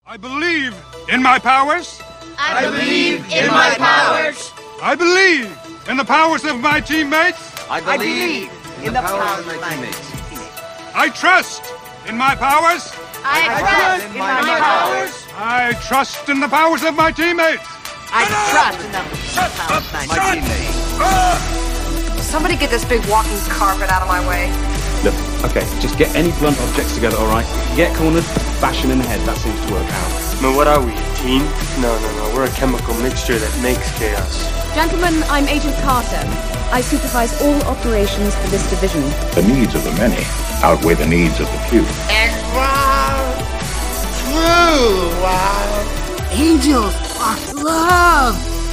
I believe in my powers. I believe in my powers. I believe in the powers of my teammates. I believe in the powers of my teammates. I trust in my powers. I trust in my powers. I trust in the powers of my teammates. I trust in the powers of my teammates. Somebody get this big walking carpet out of my way. Look, okay, just get any blunt objects together, alright? Get cornered, bash them in the head, that seems to work out. Man, what are we, a team? No, we're a chemical mixture that makes chaos. Gentlemen, I'm Agent Carter. I supervise all operations for this division. The needs of the many outweigh the needs of the few. And wow, true wow. Angels are love.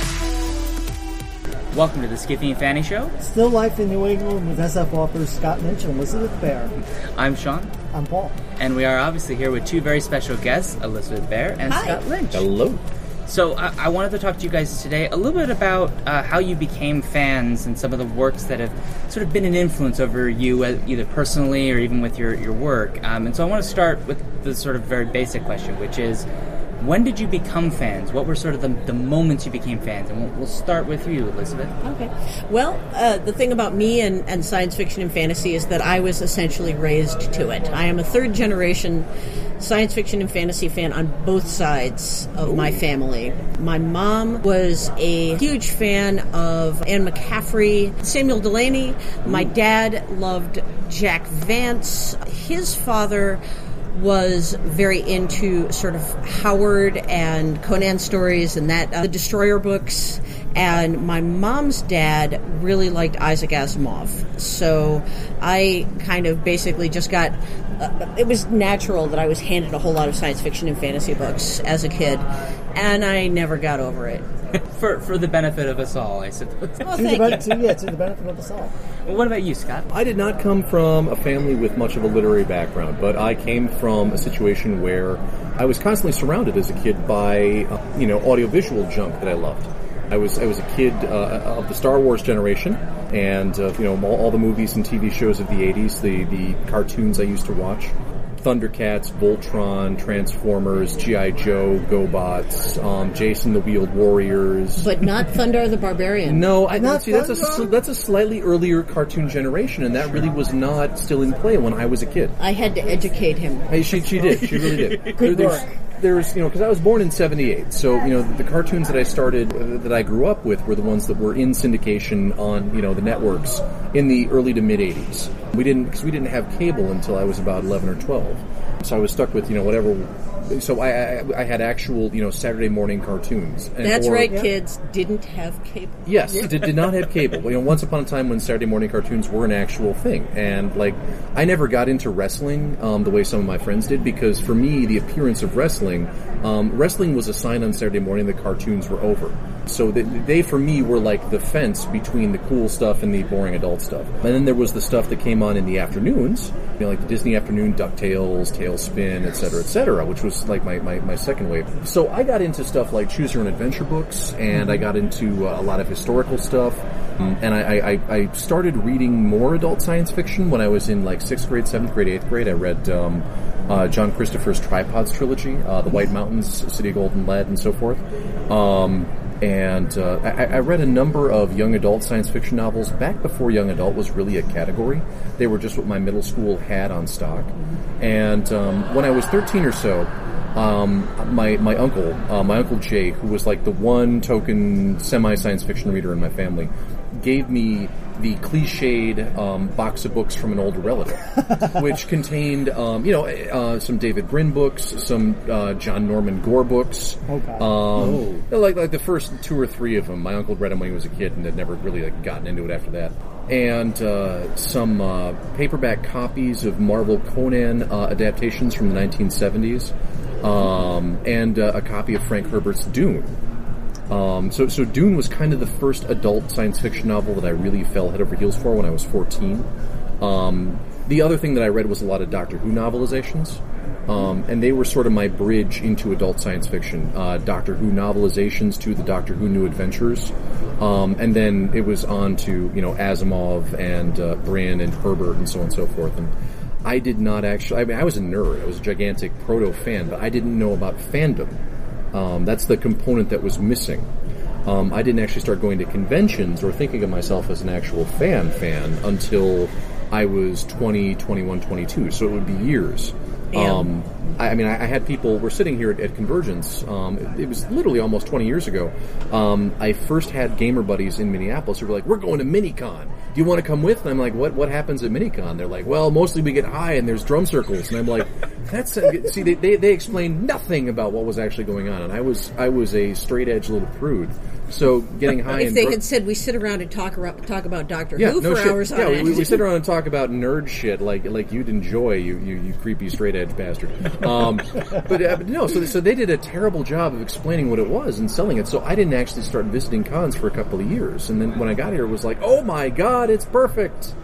Welcome to the Skiffy and Fanny Show. Still life in New England with SF authors Scott Lynch and Elizabeth Bear. I'm Sean. I'm Paul. And we are obviously here with two very special guests, Elizabeth Bear and Hi. Scott Lynch. Hello. So I wanted to talk to you guys today a little bit about how you became fans and some of the works that have sort of been an influence over you, either personally or even with your work. And so I want to start with the sort of very basic question, which is, when did you become fans? What were sort of the moments you became fans? And we'll start with you, Elizabeth. Okay. Well, the thing about me and science fiction and fantasy is that I was essentially raised to it. I am a third-generation science fiction and fantasy fan on both sides of my family. My mom was a huge fan of Anne McCaffrey, Samuel Delaney. My dad loved Jack Vance. His father was very into sort of Howard and Conan stories and that the Destroyer books. And my mom's dad really liked Isaac Asimov. So I kind of basically just got... it was natural that I was handed a whole lot of science fiction and fantasy books as a kid. And I never got over it. For the benefit of us all, I suppose. Oh, thank you. To the benefit of us all. Well, what about you, Scott? I did not come from a family with much of a literary background, but I came from a situation where I was constantly surrounded as a kid by, audiovisual junk that I loved. I was a kid of the Star Wars generation, and all the movies and TV shows of the 80s, the cartoons I used to watch. Thundercats, Voltron, Transformers, G.I. Joe, GoBots, Jason the Wheeled Warriors. But not Thundar the Barbarian. No, that's a slightly earlier cartoon generation, and that really was not still in play when I was a kid. I had to educate him. Hey, she did. She really did. Good work. There's, because I was born in 78, so, the cartoons that I grew up with were the ones that were in syndication on, the networks in the early to mid 80s. We didn't have cable until I was about 11 or 12. So I was stuck with, whatever. So I had actual, Saturday morning cartoons. That's right, kids didn't have cable. Yes, did not have cable. Once upon a time when Saturday morning cartoons were an actual thing. And, I never got into wrestling the way some of my friends did, because for me, the appearance of wrestling was a sign on Saturday morning that cartoons were over. So they, for me, were like the fence between the cool stuff and the boring adult stuff. And then there was the stuff that came on in the afternoons, like the Disney afternoon, DuckTales, Tailspin, etc., which was like my second wave. So I got into stuff like Choose Your Own Adventure books, and I got into a lot of historical stuff. And I started reading more adult science fiction when I was in 6th grade, 7th grade, 8th grade. I read John Christopher's Tripods trilogy, The White Mountains, City of Golden Lead, and so forth. I read a number of young adult science fiction novels back before young adult was really a category. They were just what my middle school had on stock. And when I was 13 or so, my uncle Jay, who was like the one token semi-science fiction reader in my family, gave me the cliched box of books from an older relative, which contained, some David Brin books, some John Norman Gore books. Like the first 2 or 3 of them. My uncle read them when he was a kid and had never really gotten into it after that. And some paperback copies of Marvel Conan adaptations from the 1970s, and a copy of Frank Herbert's Dune. So Dune was kind of the first adult science fiction novel that I really fell head over heels for when I was 14. The other thing that I read was a lot of Doctor Who novelizations, and they were sort of my bridge into adult science fiction. Doctor Who novelizations to the Doctor Who New Adventures, and then it was on to, Asimov and Brin and Herbert and so on and so forth. And I did not actually... I mean, I was a nerd. I was a gigantic proto-fan, but I didn't know about fandom. That's the component that was missing. I didn't actually start going to conventions or thinking of myself as an actual fan until I was 20, 21, 22. So it would be years. Yeah. I had people... We're sitting here at Convergence. It was literally almost 20 years ago. I first had gamer buddies in Minneapolis who were like, we're going to Minicon. Do you want to come with? And I'm like, what happens at Minicon? They're like, well, mostly we get high and there's drum circles. And I'm like, that's... See, they explained nothing about what was actually going on. And I was a straight-edge little prude. So getting high... If they had said we sit around and talk about Doctor Who for hours on end. We sit around and talk about nerd shit like you'd enjoy, you creepy straight-edge bastard. But no, so they did a terrible job of explaining what it was and selling it. So I didn't actually start visiting cons for a couple of years. And then when I got here, it was like, oh my god, it's perfect!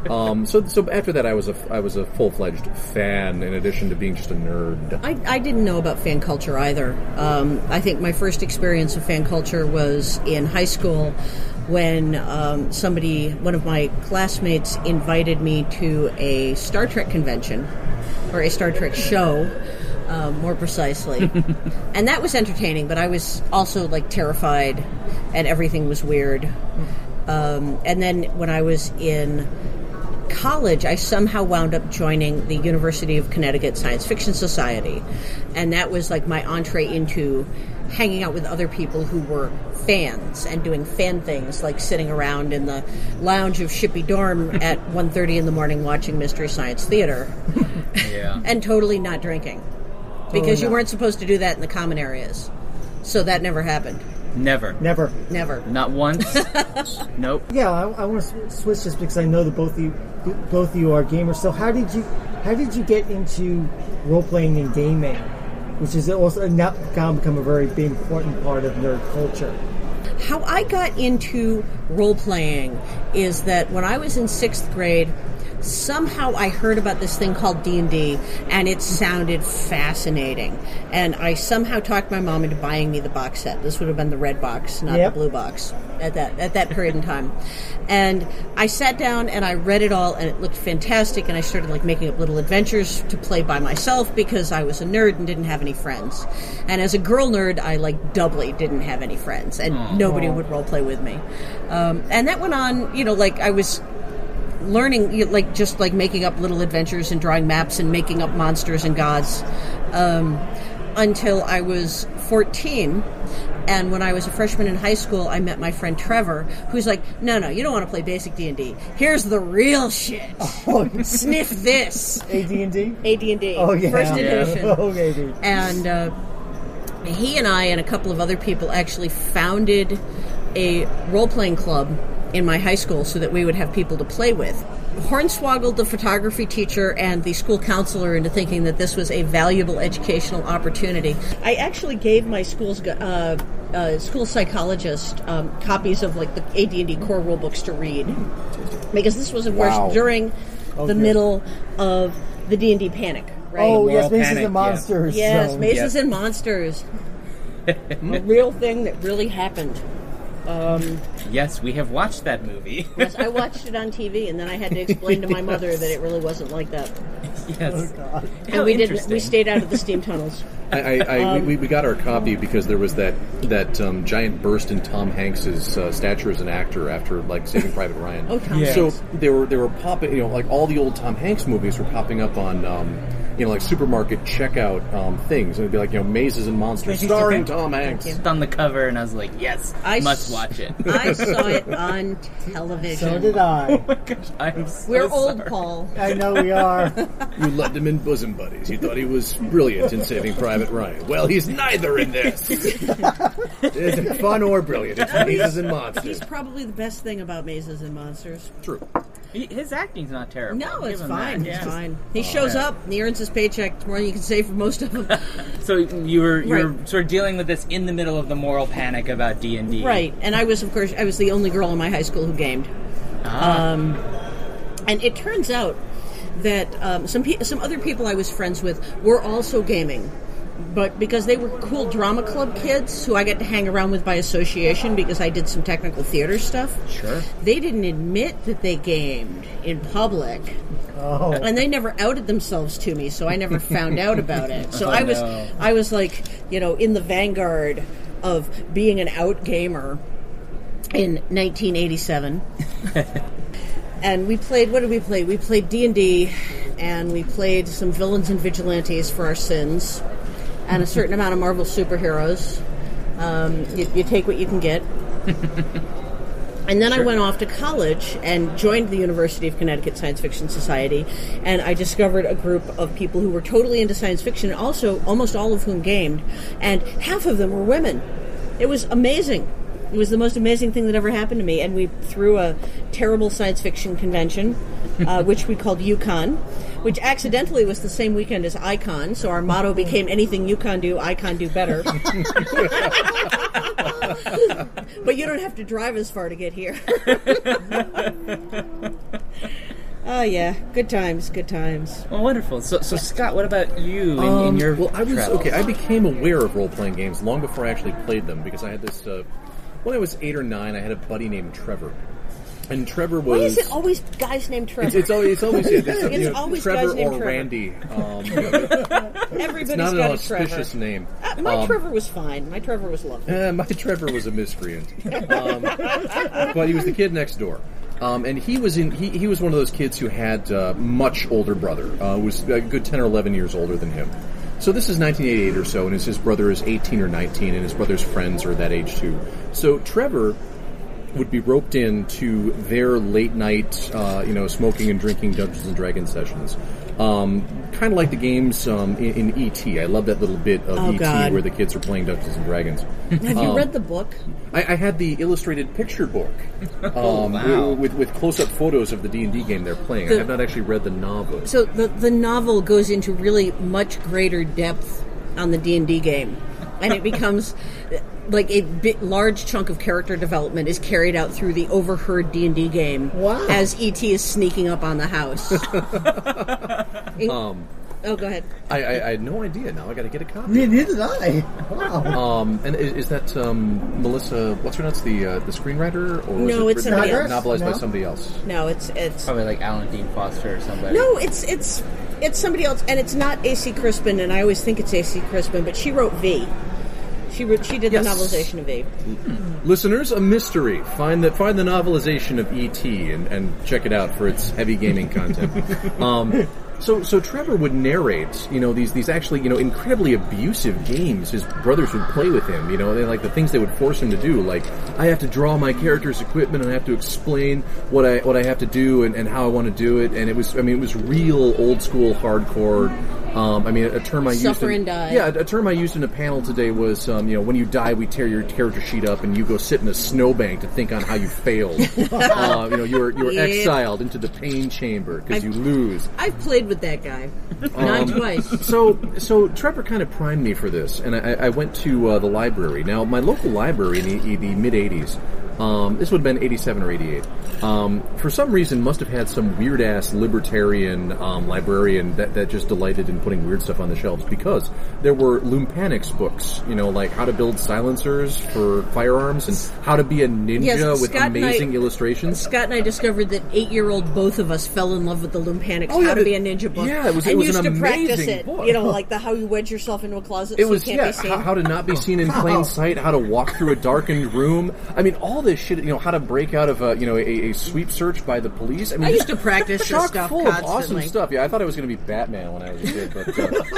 So after that, I was a full-fledged fan in addition to being just a nerd. I didn't know about fan culture either. I think my first experience of fan culture was in high school when one of my classmates invited me to a Star Trek convention, or a Star Trek show, more precisely. And that was entertaining, but I was also terrified, and everything was weird. And then when I was in college, I somehow wound up joining the University of Connecticut Science Fiction Society, and that was my entree into hanging out with other people who were fans and doing fan things, like sitting around in the lounge of Shippey Dorm at 1:30 in the morning watching Mystery Science Theater. Yeah. And totally not drinking, because you weren't supposed to do that in the common areas. So that never happened. Never. Not once. Nope. Yeah, I want to switch this because I know that both of you are gamers. So how did you get into role playing and gaming, which is also now become a very big important part of nerd culture? How I got into role playing is that when I was in 6th grade, somehow I heard about this thing called D&D, and it sounded fascinating. And I somehow talked my mom into buying me the box set. This would have been the red box, not the blue box, at that period in time. And I sat down and I read it all, and it looked fantastic. And I started making up little adventures to play by myself because I was a nerd and didn't have any friends. And as a girl nerd, I doubly didn't have any friends, and nobody would role play with me. And that went on, I was learning, just making up little adventures and drawing maps and making up monsters and gods, until I was 14. And when I was a freshman in high school, I met my friend Trevor, who's like, no, you don't want to play basic D&D. Here's the real shit. Sniff this. AD&D? AD&D. Oh, yeah. First edition. Okay. And he and I and a couple of other people actually founded a role-playing club in my high school so that we would have people to play with. Hornswoggled the photography teacher and the school counselor into thinking that this was a valuable educational opportunity. I actually gave my school psychologist copies of the AD&D core rule books to read, because this was, of course, during the middle of the D&D panic. Right? Oh, yes, Mazes and Monsters. Yes, Mazes and Monsters. A real thing that really happened. Yes, we have watched that movie. Yes, I watched it on TV, and then I had to explain to my mother that it really wasn't like that. Yes. Oh, God. And we stayed out of the steam tunnels. We got our copy because there was that giant burst in Tom Hanks's stature as an actor after Saving Private Ryan. Oh, Tom Hanks. So they were popping, all the old Tom Hanks movies were popping up on supermarket checkout things, and it'd be Mazes and Monsters starring Tom Hanks. It's on the cover, and I was like, yes, must watch it. I saw it on television. So did I. Oh my gosh, I'm so We're sorry. old, Paul. I know we are. You loved him in Bosom Buddies. You thought he was brilliant in Saving Private Ryan. Well, he's neither in this. It isn't fun or brilliant. It's Mazes and Monsters. He's probably the best thing about Mazes and Monsters. True. His acting's not terrible. No, it's fine. It's fine. He shows up, and he earns his paycheck. It's more than you can say for most of them. So you were sort of dealing with this in the middle of the moral panic about D&D. Right, and I was the only girl in my high school who gamed. And it turns out that some other people I was friends with were also gaming but because they were cool drama club kids who I got to hang around with by association because I did some technical theater stuff. Sure. They didn't admit that they gamed in public. Oh. And they never outed themselves to me, so I never found out about it. So I was like, in the vanguard of being an out gamer in 1987. And we played, what did we play? We played D&D, and we played some Villains and Vigilantes for our sins, and a certain amount of Marvel superheroes. You take what you can get. And then I went off to college and joined the University of Connecticut Science Fiction Society, and I discovered a group of people who were totally into science fiction, and also almost all of whom gamed, and half of them were women. It was amazing. It was the most amazing thing that ever happened to me, and we threw a terrible science fiction convention, which we called UConn, which accidentally was the same weekend as Icon, so our motto became anything UConn do, Icon do better. But you don't have to drive as far to get here. Oh, yeah. Good times, good times. Well, wonderful. So Scott, what about you in your travels? I became aware of role-playing games long before I actually played them, because I had this... when I was 8 or 9, I had a buddy named Trevor. And Trevor was... Why is it always guys named Trevor? It's always always Trevor guys named or Trevor. Randy. Everybody's it's not got an a Trevor. auspicious name. My Trevor was fine. My Trevor was lovely. My Trevor was a miscreant. But he was the kid next door. And he was one of those kids who had a much older brother, who was a good 10 or 11 years older than him. So this is 1988 or so, and his brother is 18 or 19, and his brother's friends are that age too. So Trevor would be roped into their late night, smoking and drinking Dungeons and Dragons sessions. Kind of like the games in E.T. I love that little bit of E.T. God. where the kids are playing Dungeons and Dragons. Have you read the book? I had the illustrated picture book with close-up photos of the D&D game they're playing. I have not actually read the novel. So the novel goes into really much greater depth on the D&D game. And it becomes like a large chunk of character development is carried out through the overheard D&D game as E.T. is sneaking up on the house. Oh, go ahead. I had no idea. Now I got to get a copy. Neither did I. Wow. And is that Melissa? What's her nuts? The screenwriter, or no, is it's somebody else. Novelized by somebody else? No, it's probably like Alan Dean Foster or somebody. No, it's somebody else, and it's not A.C. Crispin. And I always think it's A.C. Crispin, but she wrote V. She did the novelization of V. Listeners, a mystery. Find the novelization of E.T. and check it out for its heavy gaming content. So Trevor would narrate, these actually, incredibly abusive games his brothers would play with him, they like the things they would force him to do, like, I have to draw my character's equipment and I have to explain what I have to do and how I want to do it, and it was real old school hardcore. A term I used Suffer and die. Yeah, a term I used in a panel today was, when you die, we tear your character sheet up and you go sit in a snowbank to think on how you failed. You were exiled into the pain chamber because you lose. I've played with that guy. Not twice. So Trevor kind of primed me for this, and I went to the library. Now, my local library in the mid-'80s, this would have been 87 or 88, for some reason must have had some weird-ass libertarian librarian that just delighted in putting weird stuff on the shelves, because there were Lumpanics books, like how to build silencers for firearms and how to be a ninja with amazing illustrations. Scott and I discovered that 8-year-old both of us fell in love with the Lumpanics How to Be a Ninja book. Yeah, it was used an to practice amazing it. book. Like the how you wedge yourself into a closet it so was, you can't be seen. How to not be seen in plain sight, how to walk through a darkened room. All this shit, how to break out of a sweep search by the police. I used to practice this stuff full constantly. Of awesome stuff. Yeah, I thought I was going to be Batman when I was a kid. But,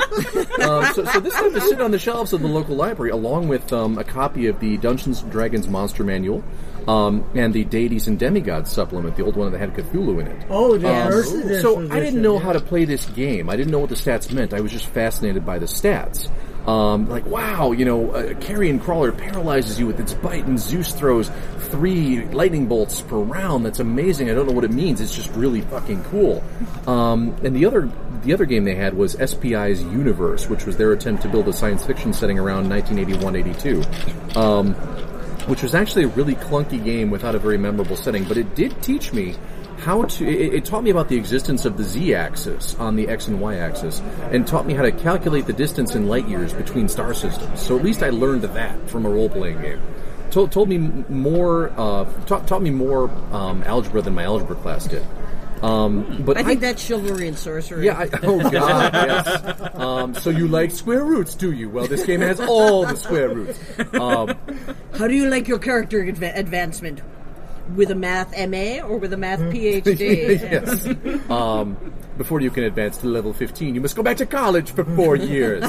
so this stuff is sitting on the shelves of the local library, along with a copy of the Dungeons & Dragons Monster Manual, and the Deities and Demigods supplement, the old one that had Cthulhu in it. Oh, the so I didn't know how to play this game. I didn't know what the stats meant. I was just fascinated by the stats. Carrion Crawler paralyzes you with its bite, and Zeus throws 3 lightning bolts per round. That's amazing. I don't know what it means. It's just really fucking cool. And the other game they had was SPI's Universe, which was their attempt to build a science fiction setting around 1981-82, which was actually a really clunky game without a very memorable setting, but it did teach me it taught me about the existence of the z-axis on the x and y-axis, and taught me how to calculate the distance in light years between star systems. So at least I learned that from a role-playing game. Taught me more algebra than my algebra class did. But I think that's chivalry and sorcery. Yeah. Oh God. Yes. So you like square roots, do you? Well, this game has all the square roots. How do you like your character advancement? With a math MA or with a math PhD? Yes. Before you can advance to level 15, you must go back to college for 4 years.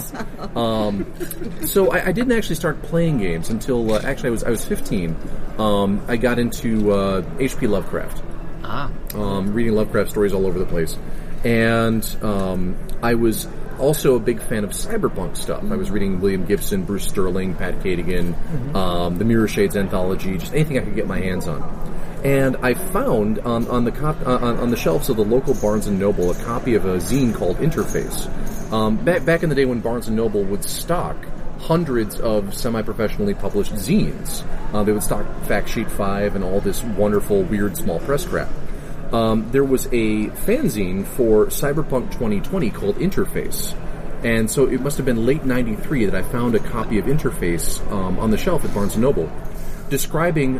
So I didn't actually start playing games until actually I was 15. I got into H.P. Lovecraft. Reading Lovecraft stories all over the place, and I was also a big fan of cyberpunk stuff. I was reading William Gibson, Bruce Sterling, Pat Cadigan, the Mirror Shades anthology, just anything I could get my hands on. And I found on the shelves of the local Barnes & Noble a copy of a zine called Interface. Back in the day when Barnes & Noble would stock hundreds of semi-professionally published zines. They would stock Fact Sheet 5 and all this wonderful, weird, small press crap. There was a fanzine for Cyberpunk 2020 called Interface. And so it must have been late 93 that I found a copy of Interface on the shelf at Barnes & Noble, describing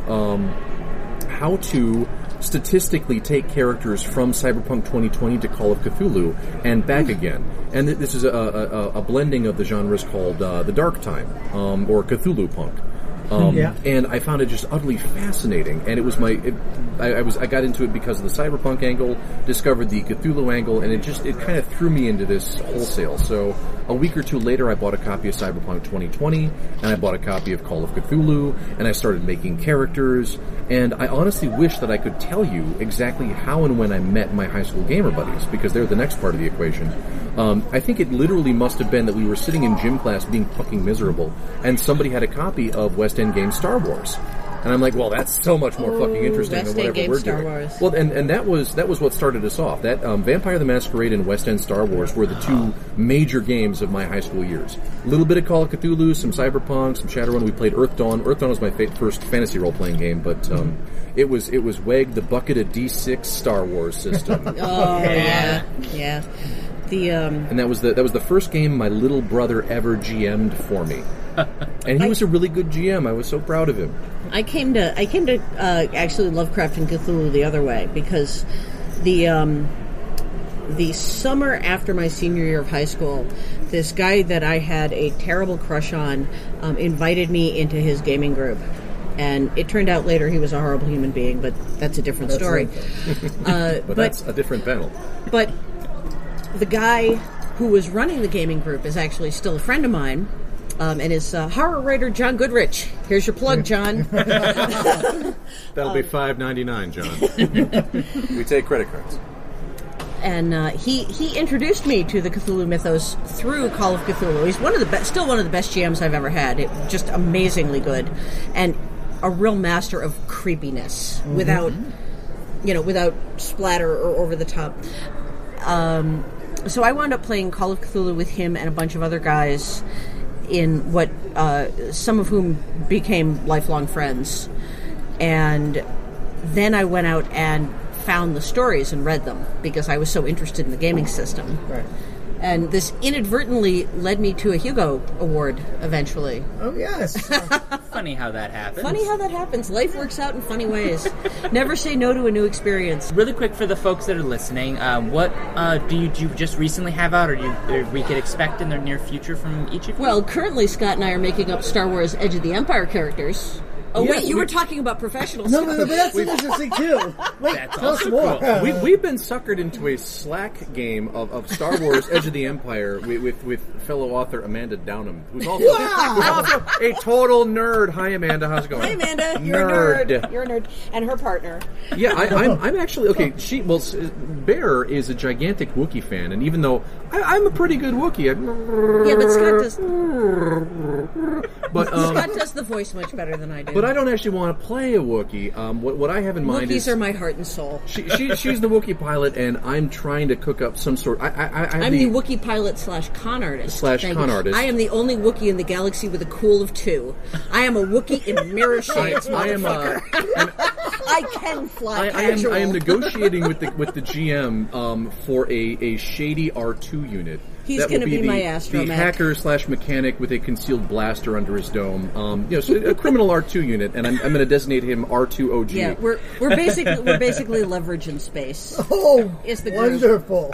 how to statistically take characters from Cyberpunk 2020 to Call of Cthulhu and back again. And this is a blending of the genres called the Dark Time, or Cthulhu Punk. And I found it just utterly fascinating, and it was I got into it because of the cyberpunk angle, discovered the Cthulhu angle, and it kind of threw me into this wholesale. So a week or two later, I bought a copy of Cyberpunk 2020, and I bought a copy of Call of Cthulhu, and I started making characters, and I honestly wish that I could tell you exactly how and when I met my high school gamer buddies, because they're the next part of the equation. I think it literally must have been that we were sitting in gym class being fucking miserable, and somebody had a copy of West End Games Star Wars. And I'm like, well, that's so much more fucking interesting than whatever we're doing. Wars. Well, and that was what started us off. That Vampire the Masquerade and West End Star Wars were the two major games of my high school years. A little bit of Call of Cthulhu, some Cyberpunk, some Shadowrun. We played Earth Dawn. Earth Dawn was my first fantasy role-playing game, but it was WEG, the Bucket of D6 Star Wars system. Yeah. And that was the first game my little brother ever GM'd for me. And he was a really good GM. I was so proud of him. I came to actually Lovecraft and Cthulhu the other way, because the summer after my senior year of high school, this guy that I had a terrible crush on invited me into his gaming group. And it turned out later he was a horrible human being, but that's a different story. But that's a different panel. But the guy who was running the gaming group is actually still a friend of mine, and is horror writer John Goodrich. Here's your plug, John. That'll be $5.99, John. We take credit cards. And he introduced me to the Cthulhu mythos through Call of Cthulhu. He's still one of the best GMs I've ever had. Just amazingly good, and a real master of creepiness without splatter or over the top. So I wound up playing Call of Cthulhu with him and a bunch of other guys, in what some of whom became lifelong friends. And then I went out and found the stories and read them, because I was so interested in the gaming system. Right. And this inadvertently led me to a Hugo Award eventually. Oh, yes. Funny how that happens. Life works out in funny ways. Never say no to a new experience. Really quick for the folks that are listening, what do you just recently have out, or we could expect in the near future from each of you? Well, currently Scott and I are making up Star Wars Edge of the Empire characters. Oh, yes, wait, you were talking about professionals. No, but that's interesting, too. Wait, tell us more. Cool. We've been suckered into a Slack game of Star Wars Edge of the Empire with fellow author Amanda Downham, who's also a total nerd. Hi, Amanda. How's it going? Hi, Amanda. You're a nerd. And her partner. Yeah, I'm actually... Okay, Bear is a gigantic Wookiee fan, and even though I'm a pretty good Wookiee... Yeah, but Scott does... But Scott does the voice much better than I do. But I don't actually want to play a Wookiee. What I have in mind is... Wookiees are my heart and soul. She's the Wookiee pilot, and I'm trying to cook up some sort... I'm the Wookiee pilot / con artist. /con artist. I am the only Wookiee in the galaxy with a cool of 2. I am a Wookiee in mirror shades, motherfucker. I can fly casual. I am negotiating with the GM for a shady R2 unit. He's going to be my astromech. The hacker / mechanic with a concealed blaster under his dome. So a criminal R2 unit, and I'm going to designate him R2 OG. Yeah, we're basically leverage in space. Oh, is the wonderful!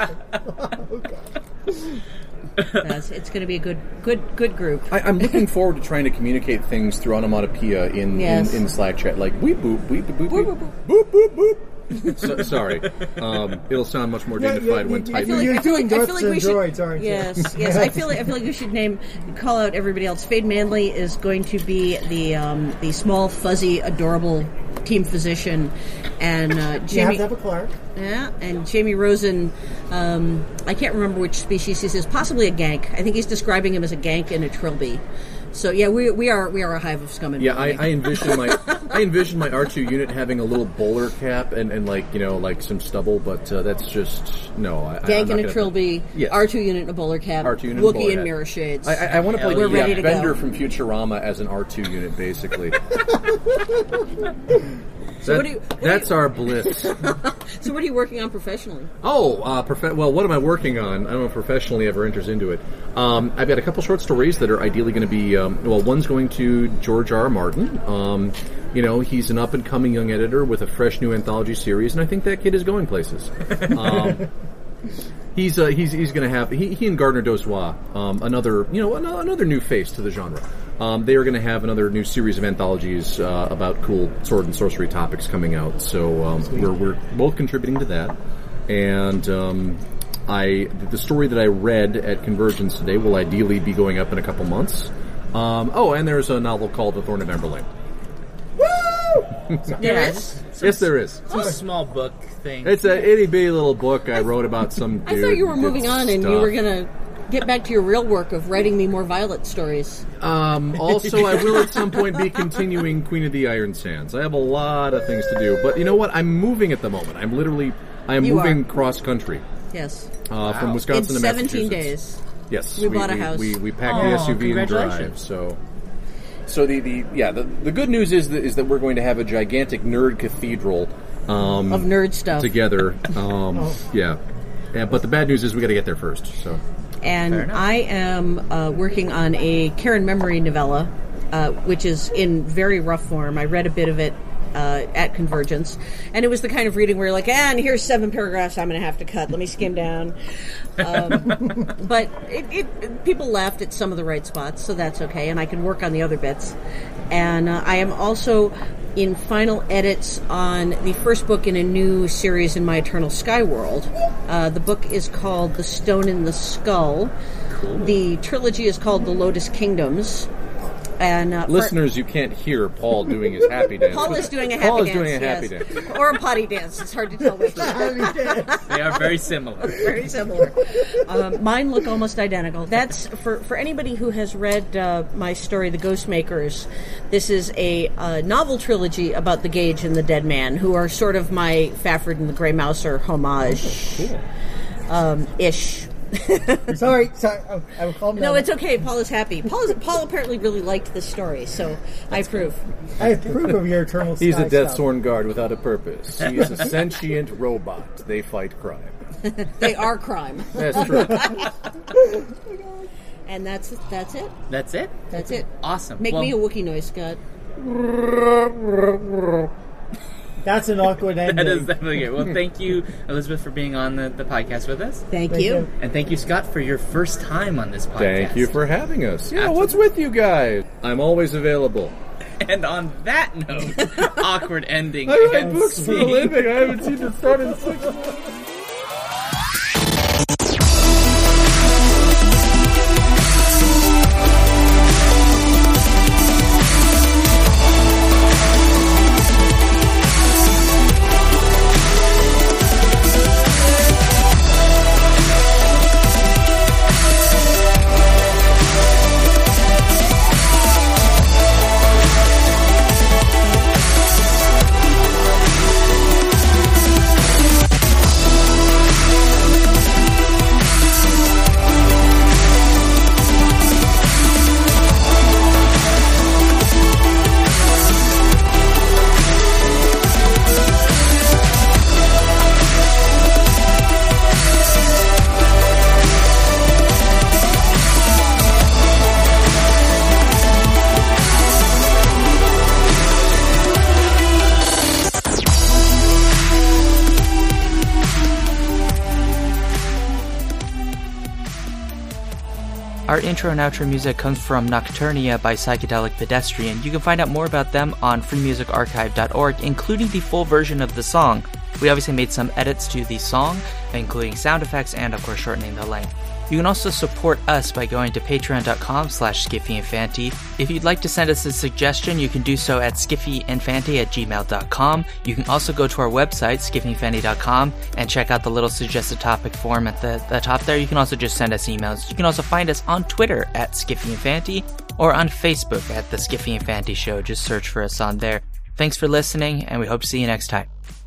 It's going to be a good group. I'm looking forward to trying to communicate things through onomatopoeia in Slack chat, like weep boop boop boop boop boop boop boop. Sorry, it'll sound much more dignified when typing. You're doing Darths and droids, aren't you? Yes. I feel like we should call out everybody else. Fade Manley is going to be the small, fuzzy, adorable team physician, and Jamie. You have to have a Clark. Yeah, and Jamie Rosen. I can't remember which species he says. Possibly a gank. I think he's describing him as a gank and a trilby. So yeah, we are a hive of scum and villainy. I envision my R2 unit having a little bowler cap and like some stubble, but that's just no. Gank and a trilby, yes. R2 unit and a bowler cap, R2 unit Wookiee and mirror shades. I want to play We're ready to Bender go. from Futurama as an R2 unit, basically. That's our bliss. So what are you working on professionally? Oh, well, what am I working on? I don't know if professionally ever enters into it. I've got a couple short stories that are ideally going to be, one's going to George R. R. Martin. He's an up-and-coming young editor with a fresh new anthology series, and I think that kid is going places. He's going to have he and Gardner Dozois, another new face to the genre. They are going to have another new series of anthologies about cool sword and sorcery topics coming out. So we're both contributing to that. And the story that I read at Convergence today will ideally be going up in a couple months. And there's a novel called The Thorn of Amberlane. Woo! Yes. Yes, there is. It's a small book thing. It's a itty bitty little book I wrote about some dude. I thought you were moving on and you were going to get back to your real work of writing me more Violet stories. Also, I will at some point be continuing Queen of the Iron Sands. I have a lot of things to do, but you know what? I'm moving at the moment. I am moving cross country. Yes. From Wisconsin in to 17 Massachusetts. days. Yes. We bought a house. We packed the SUV and drive. So the good news is that we're going to have a gigantic nerd cathedral of nerd stuff together. But the bad news is we got to get there first. So. And I am working on a Karen Memory novella, which is in very rough form. I read a bit of it at Convergence, and it was the kind of reading where you're like, and here's 7 paragraphs I'm going to have to cut. Let me skim down. But people laughed at some of the right spots, so that's okay, and I can work on the other bits. And I am also in final edits on the first book in a new series in my Eternal Sky world. The book is called The Stone in the Skull. Cool. The trilogy is called The Lotus Kingdoms. And listeners, you can't hear Paul doing his happy dance. Paul is doing a happy dance. Or a potty dance. It's hard to tell which. They are very similar. Very similar. Mine look almost identical. That's for anybody who has read my story, The Ghostmakers. This is a novel trilogy about the Gage and the Dead Man, who are sort of my Fafford and the Grey Mouser homage. Ish. Sorry. I will calm down. No, it's okay. Paul is happy. Paul apparently really liked this story, so I approve. I approve of your Eternal Sky He's a Death stuff. Sworn Guard without a purpose. He is a sentient robot. They fight crime. They are crime. That's true. And that's it. That's it? That's it. Awesome. Make me a Wookiee noise, Scott. That's an awkward ending. That is definitely good. Well, thank you, Elizabeth, for being on the podcast with us. Thank you. And thank you, Scott, for your first time on this podcast. Thank you for having us. Yeah, what's with you guys? I'm always available. And on that note, awkward ending. I write books for a living. I haven't seen it start in 6 months. Our intro and outro music comes from Nocturnia by Psychedelic Pedestrian. You can find out more about them on freemusicarchive.org, including the full version of the song. We obviously made some edits to the song, including sound effects and, of course, shortening the length. You can also support us by going to patreon.com/skiffyinfanty. If you'd like to send us a suggestion, you can do so at skiffyinfanty@gmail.com. You can also go to our website, skiffyinfanty.com, and check out the little suggested topic form at the top there. You can also just send us emails. You can also find us on Twitter at skiffyinfanty or on Facebook at The Skiffy Infanty Show. Just search for us on there. Thanks for listening, and we hope to see you next time.